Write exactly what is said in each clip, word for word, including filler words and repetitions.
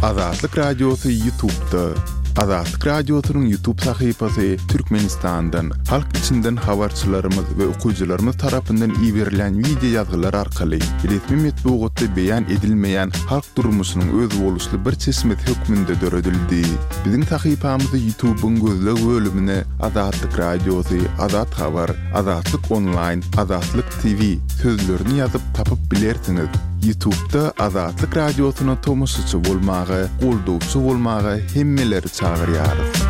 Azatlık Radyosu YouTube'da. Azatlık Radyosu'nun YouTube sayfası Türkmenistan'dan, halk içinden habarçılarımız ve okuyucularımız tarafından iyi verilen video yazgılar arkalı resmi metbuatda beyan edilmeyen halk durmuşunun öz oluşlu bir çeşmet hükmünde dörödüldü. Bizim sayfamızı YouTube'un gözlü bölümüne Azatlık Radyosu, Azat Haber, Azatlık Online, Azatlık T V sözlerini yazıp tapıp bilersiniz. YouTube'da Azatlık Radyosu'na tomusçu bolmağı, qolduvçu bolmağı hemmeleri çağırýarys.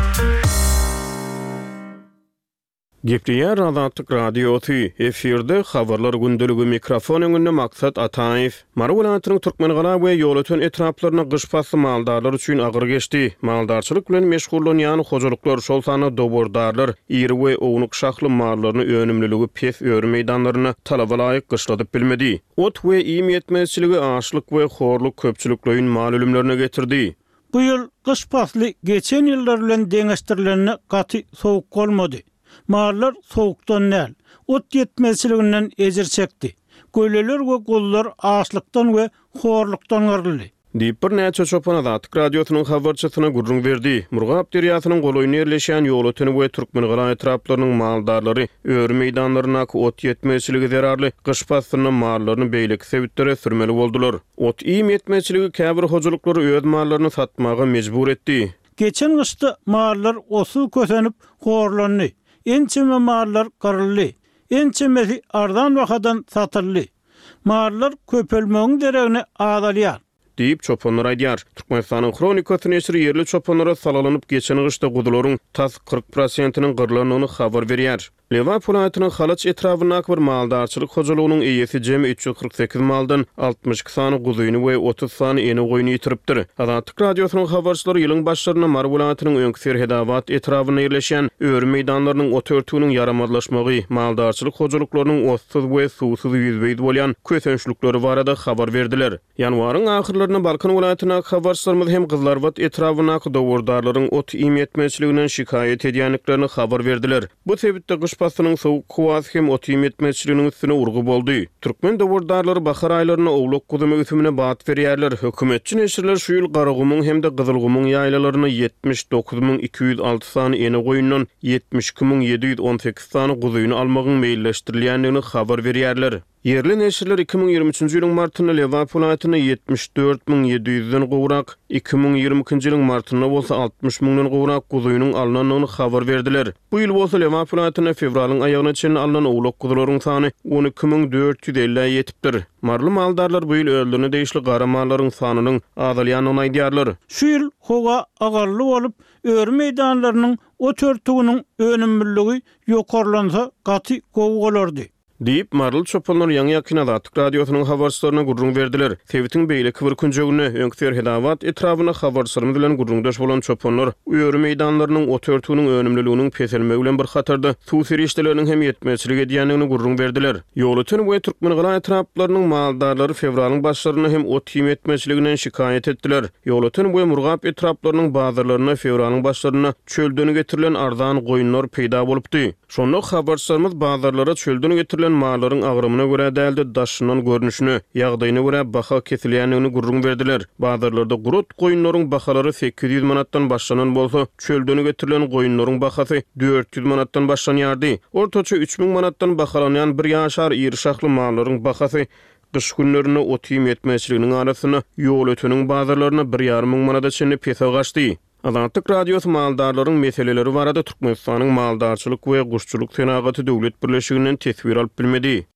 Gepliýär Azatlyk Radiosu efirde habarlar gündüligi mikrofon öňünde maksat Ataýew. Marwulatynyň Türkmenigala we ýol etraplaryna gyşpasy maldarlar üçin agyr geçdi. Maldarçylyk bilen meşgullanýan hojalyklar şol sany dobordarlar iri we ownuk şahly mallaryny önümlüligi pes öýrü meýdanlaryna talaba laýyk gyşladyp bilmedi. Ot we iýim ýetmezçiligi aşlyk we horluk köpçüliklerin mal ölümlerine getirdi. Bu ýyl gyşpasly geçen ýyllar bilen deňeşdirilende gaty sowuk bolmady. Mallar soğuktan näl, ot yetmezçiliginden ejir çekdi. Göleler we gollar açlykdan we horlukdan garyldy. Diýip bir näçe çopan Azatlyk Radiosynyň habarçysyna gurrun berdi. Murgap deriýasynyň goloýuny ýerleşýän ýol ötüni we Türkmenigala etraplarynyň maldarlary öýrü meýdanlaryna ot yetmezçiligi zerarly gyşpasyny mallaryny beýlik sebitleri sürmeli boldular. Ot iýim yetmezçiligi käbir hojalyklary öz mallaryny satmaga mejbur etdi. Geçen gışta mallar osu kösenip horlandy. Ençeme mallar garyldy. Ençemesi ardan wakadan satyldy. Mallar köpelmegiň deregine adalýar. Diýip çopanlar aýdýar. Türkmenistanyň Kronikasy neşri ýerli çopanlara salalanyp geçen gyşda gudulyň tas kırk prosentiniň gyrlanyny habar berýär. Leva polatynyň Halaç etrawyna bir maldarçylyk hojalygynyň eýesi jemi üç yüz kırk sekiz maldan altmış iki sany guzyny we otuz sany eni goýuny ýitiripdir. Azatlyk Radiosynyň habarçylary ýylyň başlaryna Marwulatynyň öňküser hedawat etrawyna ýerleşen öýrü meýdanlarynyň ot örtüginiň yaramadlaşmagy, maldarçylyk hojalyklarynyň otsuz we suwsuz ýüzbeýdi bolýan kösençlikleri barada habar berdiler. Ýanwaryň ahyrlaryna Balkan welaýatyna habarçylarymyz hem Gyzlarbat etrawyna dowordarlaryň ot iýim etmezçiliginden şikaýet edýänliklerini habar berdiler. Bu sebäpde Gyşpasynyň sowuk kuwasy hem ot iýim etmezçiliginiň üstüne urgu boldy. Türkmen dowordarlary bahar aýlaryna owluk gudumy ösümine bat berýärler. Hökümetçi neşirler şu ýyl Garagumyň hemde Gyzylgumyň ýaýlalaryna yetmiş dokuz bin iki yüz alty sany eni goýundan yetmiş iki bin yedi yüz on sekiz sany guzyny almagyň meýilleşdirilýändigini habar berýärler. Yerli neşirler iki bin ýygrimi üçünji ýylyň martyna Leva polatyny yetmiş dört bin yedi yüzden gowrak, iki bin ýygrimi ikinji ýylyň martyna bolsa altmış miňden gowrak guzynyň alnanyny habar berdiler. Bu ýyl bolsa Leva polatyny fevralyň aýagyna çenli alınan owluk guzylaryň sany on iki bin dört yüz elli ýetipdir. Marly maldarlar bu ýyl öldüne değişli gara mallaryň sanynyň azalýanyny aýdýarlar. Şu ýyl howa agarly bolup öýrü meýdanlarynyň ot örtüginiň önümlüligi ýokarlansa gaty gowy bolardy. Diýip marly çopanlar ýaňy ýakyn Azatlyk Radiosynyň habarçylaryna gurrun berdiler. Sewitin beýleki bir künjegine öňküser hedawat etrawyna habarçylarymyz bilen gurrundaş bolan çopanlar öýrü meýdanlarynyň ot örtüginiň önümlüliginiň peselmegi bilen bir hatarda suw serişdeleriniň hem ýetmezçilik edýändigini gurrun berdiler. Ýol ötüni we Türkmenigala etraplarynyň maldarlary fevralyň başlaryna hem ot iýim etmezçiliginden şikaýet etdiler. Ýol ötüni we Murgap etraplarynyň bazarlaryna fevralyň başlaryna çöldüni getirilen ardan goýunlar peýda bolupdy. Şonda habarçylarymyz bazarlara çöldüni getirilen mallaryň agrymyna görä däldi daşynyň görnüşini, ýagdaýyna görä baha kesilýändigini gurrun berdiler. Bazarlarda gurut goýunlaryň bahalary sekiz yüz manatdan başlanan bolsa, çöldüni getirilen goýunlaryň bahasy dört yüz manatdan başlanýardy. Ortaça üç bin manatdan bahalanýan bir ýaşar iri şahly mallaryň bahasy gyş günlerine ot iýim etmezçiliginiň arasyna ýol ötüniň bazarlaryna bir ýarym miň manata çenli pesa gaçdy. Azatlyk Radiosu maldarlaryň meseleleri barada Türkmenistanyň maldarçylyk we guşçuluk senagaty döwlet birleşiginden tesbir alyp bilmedi.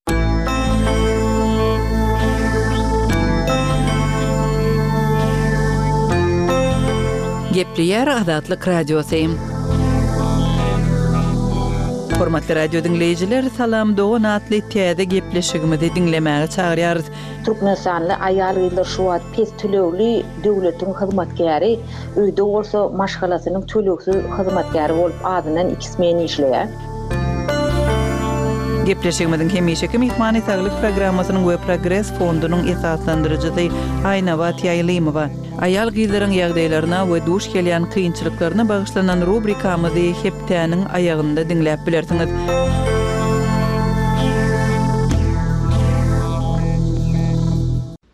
Gepliýär Azatlyk Radiosu. Hormatly radio dinleyijiler, salam dogan atly täze gepleşigimizi dinlemäge çagyrýarys. Türkmenistanly aýal ýyllar şu wagt pes tölegli döwletiň hyzmatkäri, öýde bolsa maşgalasynyň töleksiz hyzmatkäri bolup adynan iki smen işleýär. Gepleşigimiziň hemişeki mehmany saglyk programmasynyň we Progress fondunyň esaslandyrjysy Aýnabat Ýaýlymowa. Aýal gyzlaryň ýagdaýlaryna we duş gelýän kynçylyklaryna bagyşlanan rubrikamyzy heptäniň aýagynda dinläp bilersiňiz.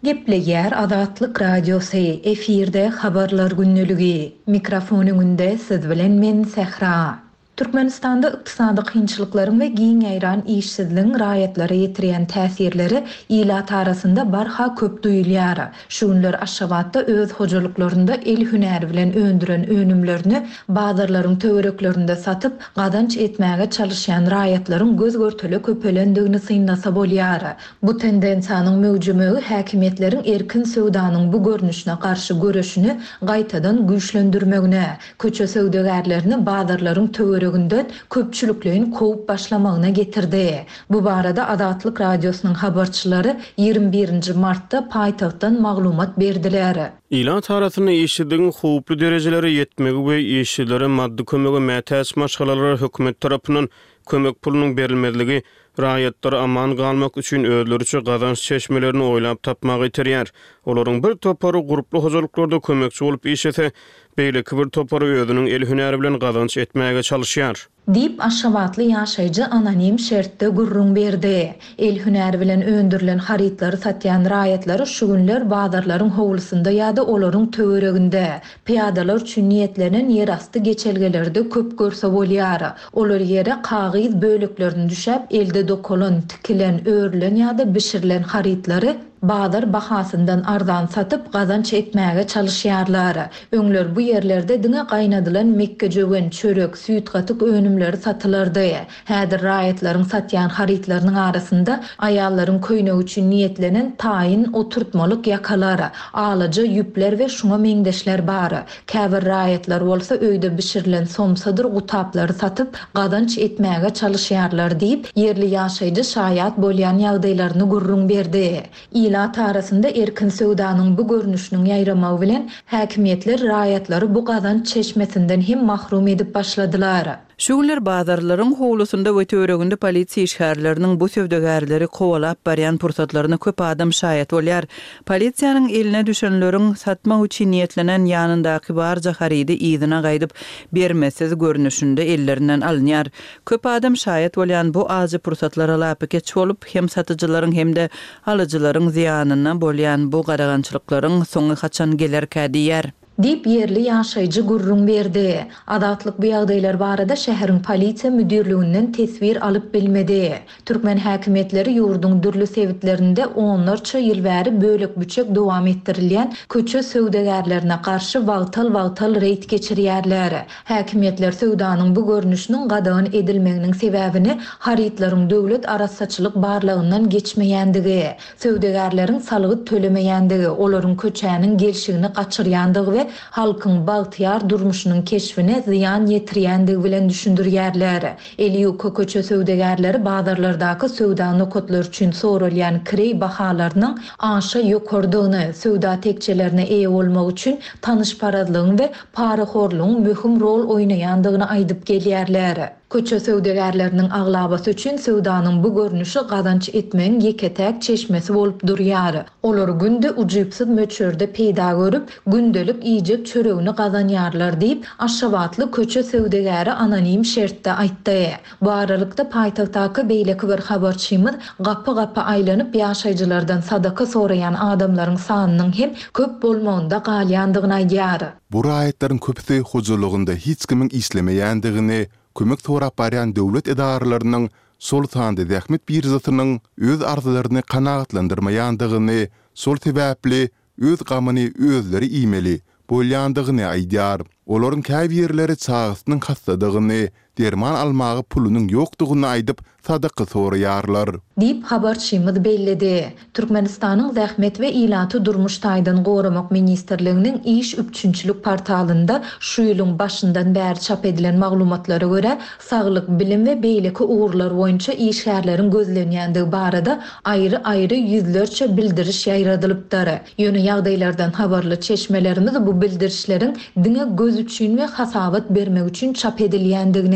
Gepleger Azatlyk Radiosu efirde habarlar günnüligi. Mikrofonun önünde siz bilen men Sehra. Türkmenistanda ykdysady kynçylyklaryň we giň aýran işsizligiň raýatlary ýetirýän täsirleri ilat arasynda barha köp duýulýar. Şunlar Aşgabatda öz hojalyklaryna el hünäri bilen öndüren önümlerini bazarlaryň töwereklerinde satyp gadanç etmäge çalışýan raýatlaryň göz görteli köpelendigini synnasa bolýar. Bu tendensiýanyň möwjümegi häkimetleriň erkin söwdanyň bu görnüşine garşy göreşini gaýtadan güýçlendirmegine, köçe söwdegärlerini bazarlaryň töwereklerinde köpçülüklerin kovup başlamagyna getirdi. Bu barada Azatlyk Radiosynyň habarçylary ýygrimi birinji martda paýtagtdan maglumat berdiler. İlan tarasyny işçiligiň howply derejelere ýetmegi we işçilere maddi kömege mätäç maşgalalary hökümet tarapyndan kömek pulunyň berilmezligi raýatlary aman galmak üçin özleri üçin gazanç çeşmelerini oýlap tapmagy ýetirýär. Olaryň bir topary gruply hojalyklarda kömekçi bolup işlese, beýleki bir topary özüniň el hünäri bilen gazanç etmäge çalışýar. Dip Aşgabatly ýaşaýjy anonim şertde gurrun berdi. El hünäri bilen öndürilen harytlary satýan raýatlary şu günler bazarlaryň howlusynda ýa-da olaryň töwereginde piýadalar üçin niýetlenen ýerasty geçelgelerde köp görse bolýar. Olar ýere kagyz böleklerini düşäp elde dokulan, tikilen, örülen ýa-da bişirilen harytlary bazar bahasından arzan satyp gazanç etmäge çalışýarlar. Öňler bu ýerlerde diňe gaýnadylan mekke jöwen, çörek, süýt gatyk önümleri satylardy. Häzir raýatlaryň satýan harytlarynyň arasynda aýallaryň köýnegi üçin niýetlenen taýin oturtmalyk ýakalar, alyjy ýüpler we şuňa meňdeşler bar. Käbir raýatlar bolsa öýde bişirilen somsadyr gutaplary satyp gazanç etmäge çalışýarlar diýip ýerli ýaşaýjy şaýat bolýan ýagdaýlaryny gurrun berdi. İlat arasında erkin söwdanyň bu görnüşiniň ýaýramagy bilen häkimetler raýatlary bu gazanç çeşmesinden hem mahrum edip başladylar. Şuňlar bazarlaryň howlusynda we töwereginde polisiýa işgärleriniň bu söwdegärleri kowalap barýan pursatlaryna köp adam şaýat bolýar. Polisiýanyň eline düşenleriň satmak üçin niýetlenen ýanyndaky barja harydy ýzyna gaýdyp bermesiz görnüşinde ellerinden alınýar. Köp adam şaýat bolýan bu azy pursatlara lapy geç bolup hem satyjylaryň hem de alyjylaryň ziýanyna bolýan bu garagançylyklaryň soňy haçan gelerkä diýär. Dip yerli ýaşaýjy gurrun berdi. Adatlyk bu ýagdaýlar barada şäheriň polisiýa müdürliginden tesbir alyp bilmedi. Türkmen häkimetleri ýurdun dürli sebitlerinde onlarça ýyl bäri bölek büçek dowam etdirilýän köçe söwdegärlerine garşy wagtal-wagtal reýt geçirýärler. Häkimetler söwdanyň bu görnüşiniň gadagan edilmeginiň sebäbini harytlaryň döwlet arassaçylyk barlygyndan geçmeýändigi, söwdegärleriň salygy tölemeýändigi, olaryň köçäniň gelşigini gaçyrýandygy we halkyň bagtyar durmuşynyň keşfine ziyan ýetirýändigi bilen düşündirýärler. Eliýu köçe söwdegärleri bazarlardaky söwda nokotlar üçin sorulýan kirey bahalarynyň aşa ýokardygyny, söwda tekçelerine eýe bolmak üçin tanyş paradlygyň we paraxorlugyň möhüm rol oýnaýandygyny aýdyp gelýärler. Köçe söwdegärleriniň aglabasy üçin söwdanyň bu görnüşi gazanç etmeň ýeketäk çeşmesi bolup durýar. Olar günde ujuýpsyz möçörde peýda görüp, gündelik iýjek çöregini gazanýarlar diýip Aşgabatly köçe söwdegäri anonim şertde aýtdy. Bu aralykda paýtagtdaky beýleki bir habarçymyz gapy-gapy aýlanyp ýaşaýjylardan sadaka soraýan adamlaryň sanynyň hem köp bolmagynda galýandygyny aýdýar. Bu raýatlaryň köpüsi hojalygynda hiç kimiň islemeýändigini, kömek torap baryan döwlet edaralarynyň Sultan Ahmet Birzatynyň öz arzularyny kanagatlandyrmaýandygyny, sol sebäpli öz gamyny özleri iýmeli bolýandygyny aýdýar. Olaryň käbir ýerleri çağısynyň hastadygyny, derman almagy pulunyň ýokdugyny aýdyp sadaka soraýarlar. Dip habarçymyz bellidi. Türkmenistanyň Zähmet we ilaty durmuş taýdan goramak ministrliginiň iş üçinçilik portalynda şu ýylyň başyndan bäri çap edilen maglumatlara görä, saglyk, bilim we beýleki ugurlar boýunça işgärleriň gözlenýändigi barada aýry-aýry ýüzlerçe bildiriş ýaýradylypdyr. Ýöne ýagdaýlardan habarly çeşmelerimiz bu bildirişleriň diňe göz üçin we hasabat bermek üçin çap edilýändigini,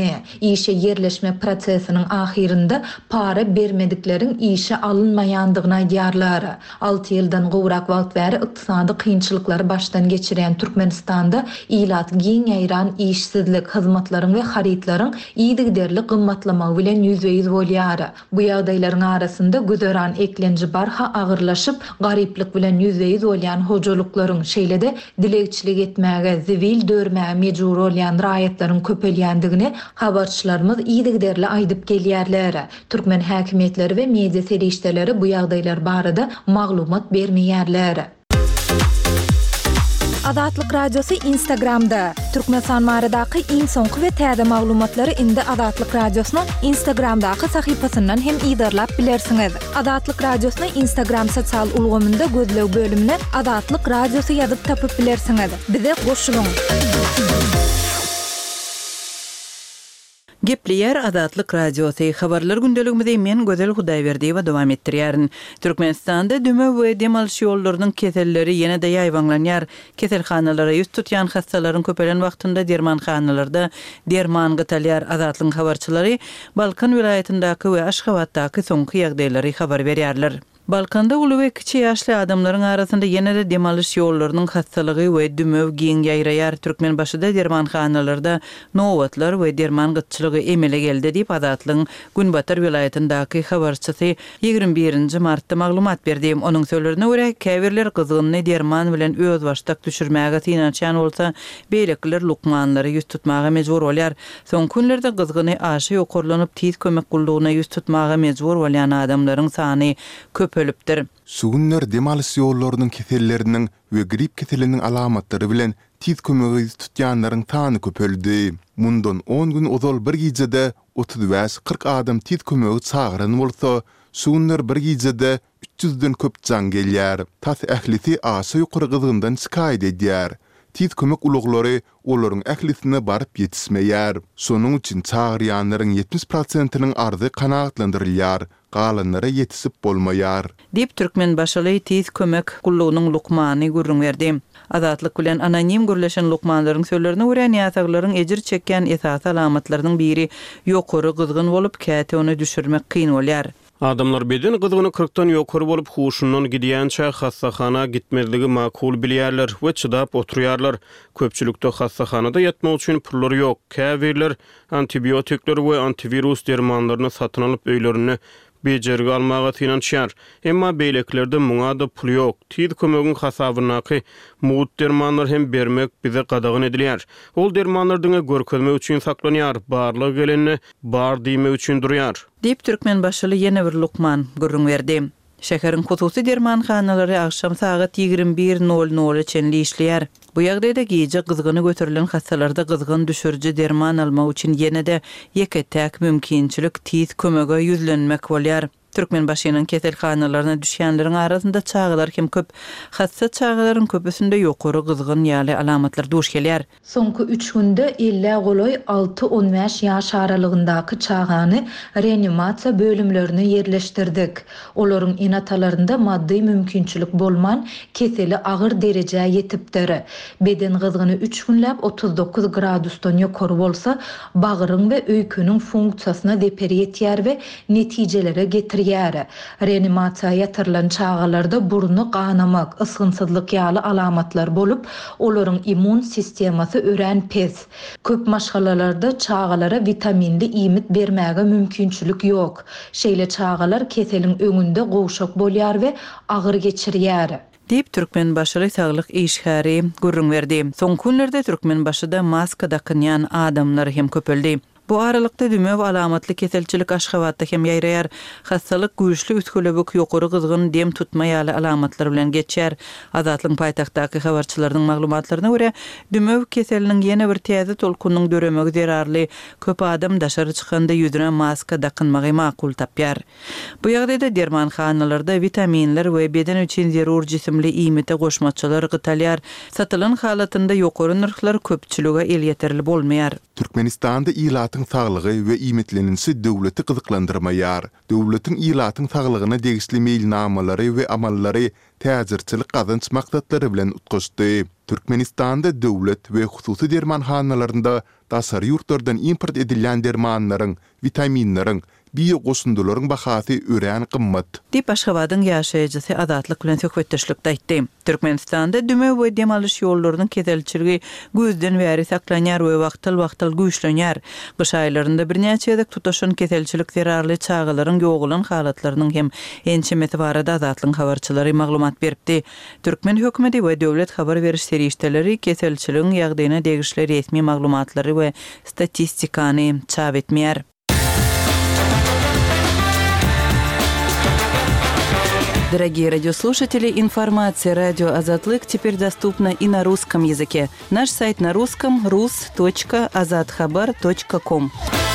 edildiğini, işe yerleşme prosesinin ahirinde para bermediklerin işe alınmayandığını aýdýarlar. altı ýyldan gowrak wagt bäri ykdysady kynçylyklary başdan geçiren Türkmenistanda ilat giň ýaýran işsizlik, hyzmatlaryň we haritlaryň iýdigderli gymmatlamagy bilen ýüzbeýiz bolýar. Bu ýagdaýlaryň arasynda göderan eklenji barha agyrlaşyp, garyplyk bilen ýüzbeýiz bolýan hojalyklaryň şeýlede dilegçilik etmäge, zivil dörmäge mejbur bolýan raýatlaryň köpelýändigini habarçylarymyz iýdigderli aýdyp gelýärler. Türkmen häkimetleri we media serişdeleri bu ýagdaýlar barada maglumat bermeýärler. Adatlyk radiosu Instagramda. Türkmenistan baradaky iň soňky we täze maglumatlary indi Adatlyk radiosynyň Instagramdaky sahypasyndan hem ýydarlap bilersiňiz. Adatlyk radiosyny Instagram sosial ulgamynda gözlew bölümine Adatlyk radiosu ýazyp tapyp bilersiňiz. Bize goşulyň. Gepleyer Adatlyk radiosu habarlar gündeligimizde men Gözel Hudaýberdiýewa dowam etdirýärin. Türkmenistanda düme we demalş ýollarynyň keselleri ýene-de ýaýwanlanýar. Keselhanalara ýüz tutýan hastalaryň köpelen wagtynda dermanhanalarda derman gytalýar. Adatlyk habarçylary Balkan vilayatyndaky we Aşgabatdaky soňky ýagdaýlary habar berýärler. Balkanda uly we kiçi ýaşly adamlaryň arasynda ýene-de demalış ýollarynyň hastalygy we dümew giň ýaýraýar. Türkmen başyda dermanhanalarda nowatlar we derman gytçylygy emele geldi diýip Adatlyň Günbatar vilayatyndaky habarçysy ýygrimi birinji martda maglumat berdi. Onuň sözlerine görä, käbirler gyzygyny derman bilen öz başdak düşürmäge synançan bolsa, beýlekler lukmanlary ýüz tutmaga mejbur bolýar. Soň günlerde gyzygyny aşy ýokurlanyp tiz kömek guldugyna ýüz tutmaga mejbur bolýan adamlaryň sany köp ölüpdir. Sugunlar demalys ýollarynyň keselleriniň we grip keseliniň alamatlary bilen tiz kömegi tutýanlaryň sany köpeldi. Mundan on gün ozal bir gijede otuz beş kırk adam tiz kömegi çağıran bolsa, sugunlar bir gijede üç yüzden köp jan gelýär. Tas ählisi aşy ýokary gyzygyndan şikaýet edýär. Tiz kömek uluglary olaryň ählisine barıp ýetismeýär. Şonuň üçin çağırýanlaryň ýetmiş prosentiniň arzy kanagatlandyrylýar. Galanlara yetisip bolmaýar. Dip Türkmen başyly tiz kömek gullugynyň lukmany gurrun berdi. Adatlyk bilen anonim gürleşen lukmanlaryň sözlerine görä ýataglaryň ejir çekýän esas alamatlarynyň biri ýokary gyzgyn bolup käte ony düşürmek kyn bolýar. Adamlar beden gyzygyny kırkdan ýokary bolup huşundan gidýänçe hastahana gitmezligi makul bilýärler we çydap oturýarlar. Köpçülikde hastahanada ýatmak üçin pullary ýok. Käbirler antibiotikler we antivirus dermanlaryny satyn alyp öýlerini bejerge almaga synançýar. Emma beýleklerde muňa da pul ýok. Tiz kömegiň hasabynaky muut dermanlar hem bermek bize gadagyn edilýär. Ol dermanlardyň görkezme üçin saklanýar, barlyk gelenini bar diýme üçin durýar. Dip Türkmen başyly ýene bir lukman gurrun berdi. Şäheriň hususy dermanhanalary akşam saat ýygrimi bir nol nol çenli işleýär. Bu ýagdaýda gije gyzgyny göterilen hastalarda gyzgyn düşürji derman almak üçin ýene-de ýeketäk mümkinçilik tiz kömege ýüzlenmek bolýar. Türkmen başynyň keselhanalaryna düşýänleriň arasynda çağılar hem köp. Hassa çağılaryň köpüsinde ýokary gyzgyn ýaly alamatlar duş gelýär. Soňky üç günde ille goloy altı on beş ýaş aralygyndaky çağany reanimasiýa bölümlerine ýerleşdirdik. Olaryň enatalarynda maddi mümkinçilik bolman keseli agyr derejä ýetipdir. Beden gyzgyny üç günläp otuz dokuz gradusdan ýokary bolsa, bagyryň we öýküniň funksiýasyna deper ýetýär we netijelere getir ýer. Reanimasiýa ýatyrylan çağalarda burnu ganamak, ysgynsyzlyk ýaly alamatlar bolup, olaryň immun sistemasy ören pes. Köp maşgalalarda çağalara vitaminli iýmit bermäge mümkinçilik ýok. Şeýle çağalar keseliň öňünde gowşak bolýar we agyr geçirýär. Dip Türkmen başyly saglyk işgäri gurrun berdi. Soň günlerde Türkmen başyda maska dakynýan adamlar hem köpeldi. Bu aralykda dümew alamatly keselçilik Aşgabatda hem ýaýraýar. Hastalyk güýçli üskülebek ýokary gyzgyn dem tutma ýaly alamatlar bilen geçýär. Adatlyň paýtagtdaky habarçylarynyň maglumatlaryna görä, dümew keseliniň ýene bir täze tolkunyň döremegi zerarly. Köp adam daşary çykanda ýüzüne maska dakynmagy makul tapýar. Bu ýagdaýda dermanhanalarda vitaminler we beden üçin zerur jisimli iýmite goşmaçylar gytalýar. Satylan halatynda ýokary narxlar köpçülige el ýeterli bolmaýar. Türkmenistanda ilat ilatyň saglygy we iýmetlenisi döwleti gyzyklandyrmaýar. Döwletiň ilatyň saglygyna degisli meýilnamalary we amallary täzirçilik gazanç maksatlary bilen utgaşdy. Türkmenistanda döwlet we hususy dermanhanalarynda dasar ýurtlardan import edilen dermanlaryň, vitaminlaryň, biyo goşundularyň bahasy ören gymmat. Dip Aşgabatyň ýaşaýjysy Adatlyk bilen söhbetdeşlikde aýtdy. Türkmenistanda düme we demalış ýollarynyň kezelçiligi gözden bäri saklanýar we wagtyl-wagtyl güýçlenýär. Gyş aýlarynda birnäçe ýyl tutaşan kezelçilik zerarly çağalaryň ýogulan halatlarynyň hem ençemeti barada Adatlyň habarçylary maglumat beripdi. Türkmen hökümeti we döwlet habar beriş serişdeleri kezelçiligiň ýagdaýyna degişli resmi maglumatlary we statistikany çap etmeýär. Дорогие радиослушатели, информация «Радио Азатлык» теперь доступна и на русском языке. Наш сайт на русском — рус точка азатхабар точка ком.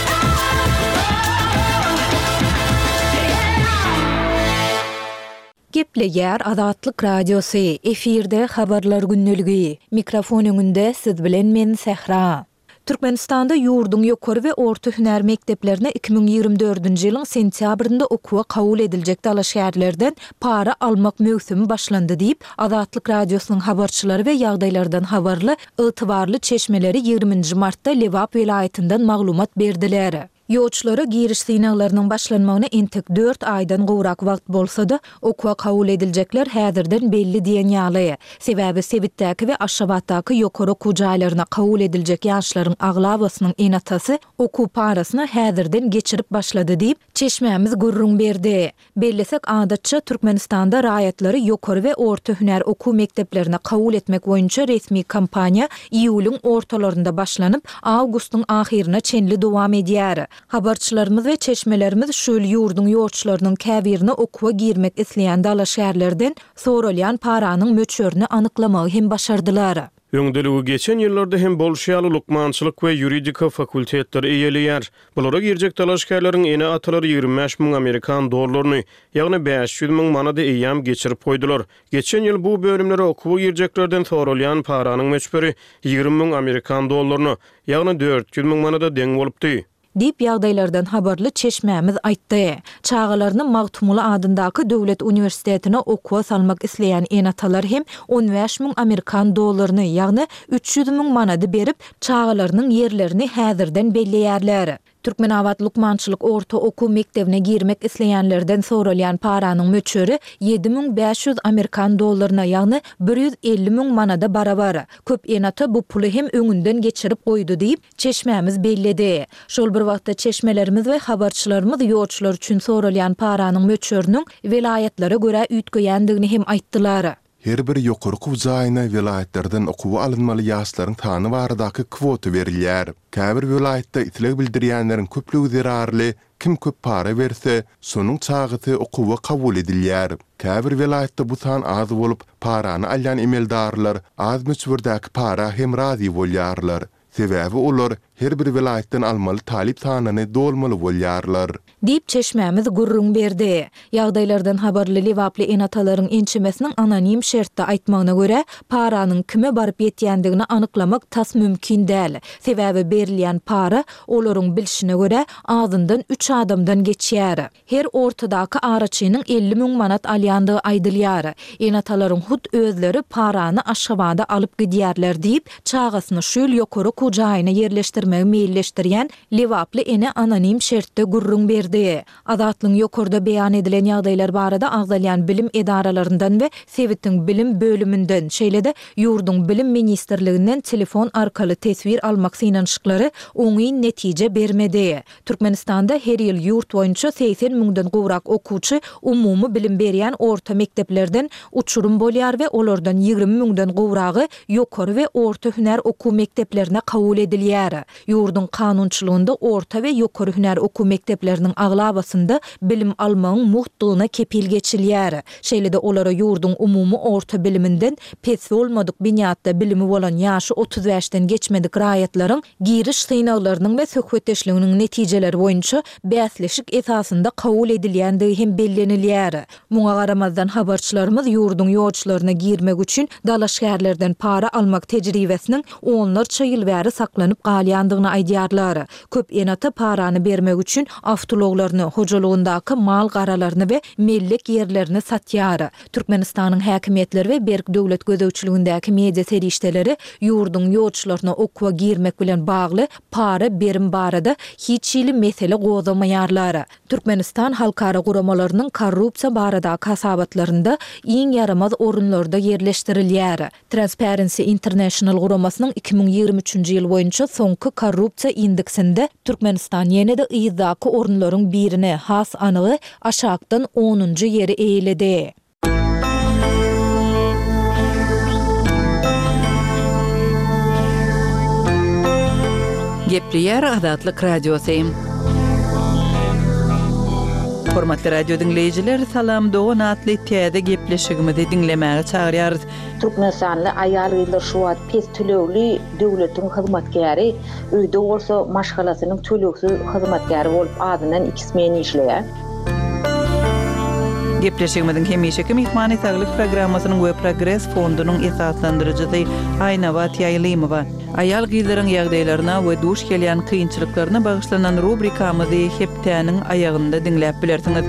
Gepleýär Azatlyk radiosu, efirde habarlar günneligi. Mikrofon öňünde siz bilen men Sehra. Türkmenistanda ýurdun ýokary we orta hüner mekdeplerine iki bin ýygrimi dördünji ýylyň sentýabrynda okuwa kabul ediljek dala şäherlerden para almak mögsümi başlandy diýip Azatlyk radiosynyň habarçylary we ýagdaýlardan habarly ýytybarly çeşmeleri ýygrimiňji martda Lewap vilayatyndan maglumat berdiler. Ýoğçlara giriş synaglarynyň başlanmagyna entek dört aýdan gowrak wagt bolsa-da, okuwa kabul ediljekler häzirden belli diýen ýaly. Sebäbi Sebitdäki we Aşgabatdaky ýokary okuw jaýlaryna kabul ediljek ýaşlaryň aglabasynyň enatasy okuw parasyny häzirden geçirip başlady diýip çeşmämiz gurrun berdi. Bellesek adatça Türkmenistanda raýatlary ýokary we orta hüner okuw mekteplerine kabul etmek boýunça resmi kampaniýa iýulyň ortalarynda başlanyp awgustyň ahyrına çenli dowam edýär. Habarçylarymyz we çeşmelerimiz şol ýurdun ýoğçlarynyň käbirine okuwa girmek isleýän dala şäherlerden soralýan paranyň möçörüni anyklamagy hem başardylar. Öňdeligi geçen ýyllarda hem bolşýaly lukmançylyk we ýuridika fakultetleri eýeleýär. Bulara girjek dalaşkärleriň ene atalary ýygrimi beş miň Amerikan dollaryny, ýagny beş ýüz miň manada eýam geçirip goýdular. Geçen ýyl bu bölümlere okuwa girjeklerden soralýan paranyň möçberi ýygrimi miň Amerikan dollaryny, ýagny dört ýüz miň manada deň bolupdy. Dip ýagdaýlardan habarly çeşmämiz aýtdy. Çağalaryny Magtumulu adyndaky döwlet uniwersitetine okuwa salmak isleýän enatalar hem on beş miň Amerikan dollaryny, ýagny üç ýüz miň manady berip çağalarynyň ýerlerini häzirden belleýärler. Türkmenabat Lukmançylyk orta okuw mektebine girmek isleýänlerden soralýan paranyň möçöri ýedi miň beş ýüz Amerikan dollaryna, ýagny bir ýüz elli miň manada barabar. Köp enata bu puly hem öňünden geçirip goýdy diýip çeşmämiz belledi. Şol bir wagtda çeşmelerimiz we habarçylarymyz ýoğçlar üçin soralýan paranyň möçörüniň vilayatlara görä üýtgeýändigini hem aýtdylar. Her bir ýokary okuw jaýyna vilayatlardan okuwa alynmaly ýaşlaryň tany baradaky kwota berilýär. Käbir vilayatda itleg bildirýänleriň köplügi zerarly, kim köp para berse, sonuň çagyty okuwa kabul edilýär. Käbir vilayatda bu san az bolup, parany alýan emeldarlar az möçberdäki para hem razy bolýarlar. Sebäbi olar her bir vilayatdan almaly talip sanyny dolmaly bolýarlar. Dip çeşmämiz gurrun berdi. Ýagdaýlardan habarly Lewaply enatalaryň ençemesiniň anonim şertde aýtmagyna görä, paranyň kime baryp ýetýändigini anyklamak tas mümkin däl. Sebäbi berilýän para olaryň bilşine görä azyndan üç adamdan geçýär. Her ortadaky araçynyň elli miň manat alýandygy aýdylýar. Enatalaryň hut özleri parany Aşgabada alyp gidýärler diýip çağasyny şol ýokary kujaýyna ýerleşdirmegi meýilleşdirýän Lewaply ene anonim şertde gurrun berdi. Azatlyň ýokarda beýan edilen ýagdaýlar barada agzalýan bilim edaralarinden we Sebitiň bilim bölümünden, şeýle-de ýurdun bilim ministrliginden telefon arkaly tesvir almak synanyşyklary oňy netije bermedi. Türkmenistanda her ýyl ýurt boýunça seksen miňden gowrak okuwçy umumy bilim berýän orta mekdeplerden uçurum bolýar we olardan ýygrimi miňden gowragy ýokary we orta hüner okuw mekteplerine kabul edilýär. Ýurdun kanunçylygynda orta we ýokary hüner okuw mektepleriniň aglabasynda bilim almagyň muhtygyna kepil geçilýär. Şeýle-de olara ýurdun umumy orta biliminden pes bolmadyk binýatda bilimi bolan ýaşy otuz beşden geçmedik raýatlaryň giriş synaglarynyň we söhbetdeşliginiň netijeleri boýunça bäsleşik esasynda kabul edilýändigi hem bellenilýär. Muňa garamazdan habarçylarymyz ýurdun ýoğçlaryna girmek üçin dala şäherlerden para almak tejribesiniň onlarça ýyl bäri saklanyp galýan ýarandygyny aýdýarlar. Köp enata parany bermek üçin awtologlaryny, hojalygyndaky mal garalaryny we mellek yerlerini satýar. Türkmenistanyň häkimetleri we berk döwlet gözegçiligindäki media serişdeleri ýurdun ýolçylaryna okwa girmek bilen bagly para berim barada hiç ýyly mesele gozamaýarlar. Türkmenistan halkara guramalarynyň korrupsiýa barada kasabatlarynda iň yaramaz orunlarda yerleşdirilýär. Transparency International guramasynyň iki ming ýigri üçinji ýyl boýunça soňky korrupsiýa indeksinde Türkmenistan ýene-de ýyzdaky orunlaryň birine has anygy aşakdan onunju ýeri eýledi. Gepliýär Adatlyk radiosu. Hormatly radio dinleyijiler, salam Doğan atly täze gepleşigimizi dinlemäge çagyrýarys. Türkmenistanly aýal gyzlar şu wagt pes tölegli döwletiň hyzmatkäri, öýde bolsa maşgalasynyň töleksiz hyzmatkäri bolup adyndan ikismeni işleýär. Gepleşigimiziň hemişeki mehmany saglyk programmasynyň we progress fondunyň esaslandyrjysy Aýnawat Ýaýlymowa aýal gyzlaryň ýagdaýlaryna we duş gelýän kynçylyklaryna bagyşlanan rubrikamyzy heptäniň aýagynda dinläp bilersiňiz.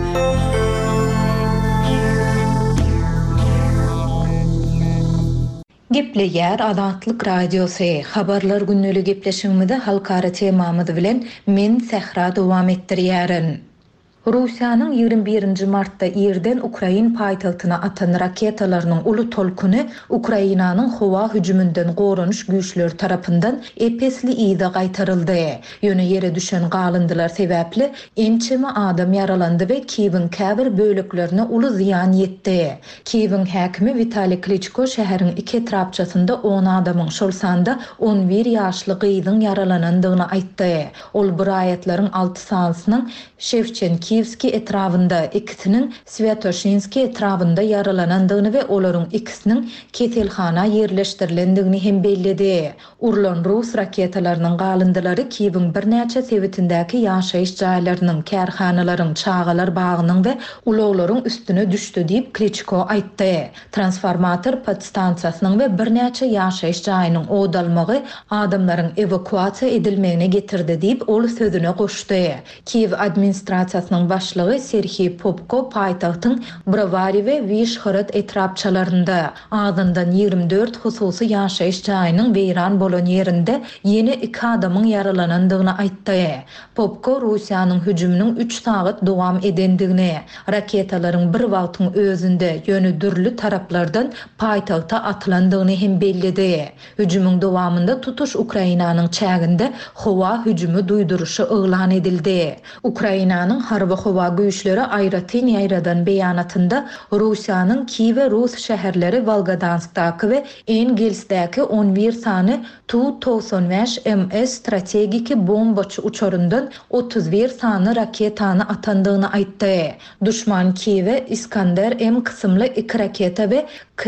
Gepleýär Adatlyk radiosu. Habarlar günnälik gepleşigimizde halkara temamyz bilen men Sehra dowam etdirýärin. Russiýanyň ýigri birinji martda ýerden Ukrain paýtagtyna atan raketalarynyň uly tolkuny Ukrainanyň howa hüjümünden goranuş güýçleri tarapyndan epesli ýyda gaýtaryldy. Ýöne ýere düşen galyndylar sebäpli ençeme adam yaralandy we Kiýewiň käbir böleklerine uly ziýan ýetdi. Kiýewiň häkimi Vitaliy Klitschko şäheriň iki etrapçasynda on adamyň şol sanda on bir ýaşly gyzyň yaralanandygyny aýtdy. Ol bir aýatlaryň alty sansynyň Shevchenkivski etrafında, ikisinin Svetoshinski etrafında yaralanandygyny we olaryň ikisiniň keselhana ýerleşdirilendigini hem belledi. Urulan Rus raketalarynyň galındylary Kiýewiň bir näçe sewitindäki ýaşaýyş jaýlarynyň, kärhanalaryň, çağalar bagynyň we ulaglaryň üstüne düşdi diýip Klitschko aýtdy. Transformator podstansiýasynyň we bir näçe ýaşaýyş jaýynyň odalmagy adamlaryň evakuasiýa edilmegine getirdi diýip ol sözüne goşdy. Kiýew administrasiýasynyň başlygy Serhiy Popko paýtagtyň Brovary we Vyshhorod etrapçalarynda adyndan ýigri dört hususy ýaşaýyş jaýynyň beýran bolan ýerinde ýene iki adamyň yaralanandygyny aýtdy. Popko Russiýanyň hüjüminiň üç saat dowam edendigini, raketalaryň bir wagtyň özünde ýöne dürli taraplardan paýtagta atylandygyny hem belledi. Hüjümüň dowamında tutuş Ukrainanyň çäginde howa hüjümi duýduruşy yglan edildi. Ukrainanyň harby howa güýçleri Ayratin ýaýradan beýanatynda Russiýanyň Kiýew Rus şäherleri Volgodanskdaky we Engelsdäki on bir sany Tu doksan beş M S strategiki bombaçy uçaryndan otuz bir sany raketany atandygyny aýtdy. Düşman Kiýewe Iskander M kysymly iki raketa we K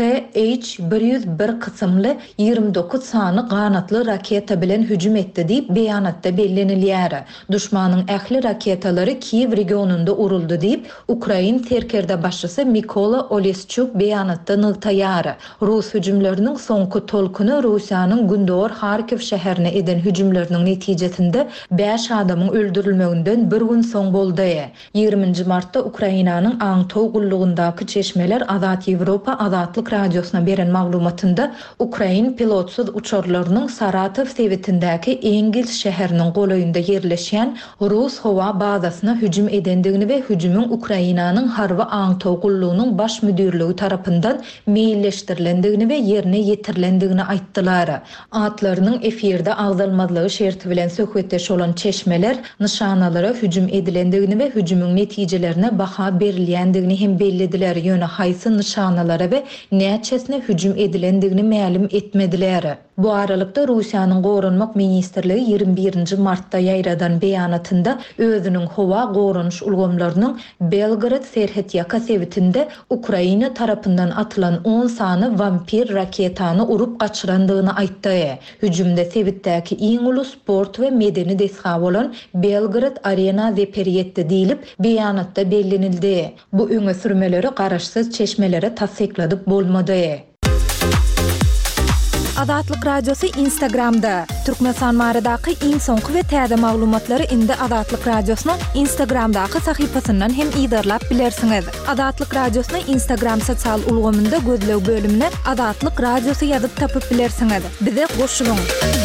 H bir yüz bir kysymly ýigri dokuz sany ganatly raketa bilen hüjüm etdi diýip beýanatda bellenilýär. Düşmanyň ähli raketalary Kiýew regionunda uruldy diýip Ukrain terkerde başçysy Mikola Oleschuk beýanatda nygtaýar. Rus hüjümleriniň soňky tolkuny Russiýanyň Gündor Harkiv şäherine eden hüjümleriniň netijesinde beş adamyň öldürilmeginden bir gün soň boldy. ýigriminji martda Ukrainanyň Aňtow gullugyndaky çeşmeler Azat Ýewropa Adatlyk radiosuna beren maglumatynda Ukrain pilotsuz uçarlarynyň Saratow sewitindäki Engels şäheriniň golaýynda ýerleşýän Rus howa bazasyna hüjüm edendigini we hüjümüň Ukrainanyň harby Aňtow gullugynyň baş müdirligi tarapyndan meýilleşdirilendigini we ýerine ýetirilendigini aýtdylar. Atlarynyň efirde agdalmazlygy şerti bilen söhbetdeş bolan çeşmeler nişanalara hüjüm edilendigini we hüjümüň netijelerine baha berilýändigini hem bellediler. Ýöne haýsy nişanalara we näçesine hüjüm edilendigini ma'lum etmediler. Bu aralykda Russiýanyň Gorunmak ministrligi ýigri birinji martda ýaýradan beýanatynda özüniň howa gorunuş ulgamlarynyň Belgrad serhet-ýaka sewitinde Ukraina tarapyndan atylan on sany vampir raketany urup gaçyrandygyny aýtdy. Hüjümde sewitdäki iň uly sport we medeni desha bolan Belgrad Arena zeperiyetdi diýilip beýanatda bellenildi. Bu öňe sürmeleri garaşsyz çeşmelere tasdikladyp bolmady. Azatlyk Radiosu Instagramda. Türkmenistan maradaky iň soňky we täze maglumatlary indi Azatlyk Radiosynyň Instagramdaky sahypasyndan hem ýydarlap bilersiňiz. Azatlyk Radiosynyň Instagram sosial ulgamynda gözlew bölümine Azatlyk Radiosu ýazyp tapyp bilersiňiz. Bize goşulyň.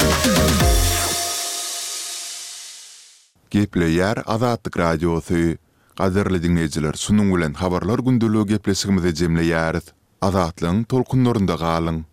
Gepleýär Azatlyk Radiosu. Gaderli dinleýijiler, şunuň bilen habarlar gündeligi gepleşigimize jemleýäris. Azatlyň tolkunlarynda galyň.